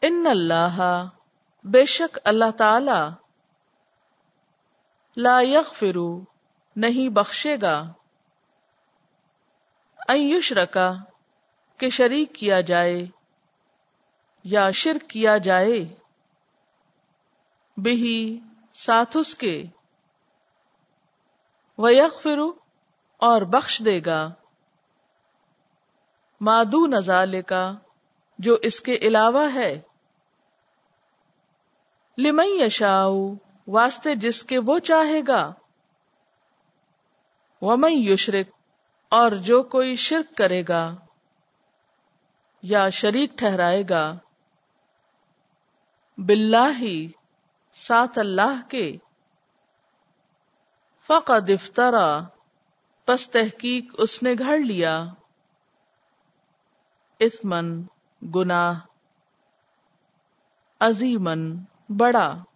ان اللہ بے شک اللہ تعالی لا یغفر نہیں بخشے گا ان یشرکا کہ شریک کیا جائے یا شرک کیا جائے بہ ساتھ اس کے ویغفر اور بخش دے گا ما دون ذالک جو اس کے علاوہ ہے لمن یشاء واسطے جس کے وہ چاہے گا ومن یشرک اور جو کوئی شرک کرے گا یا شریک ٹھہرائے گا باللہ ساتھ اللہ کے فقد افترا پس تحقیق اس نے گھڑ لیا اثمن گناہ عظیمن بڑا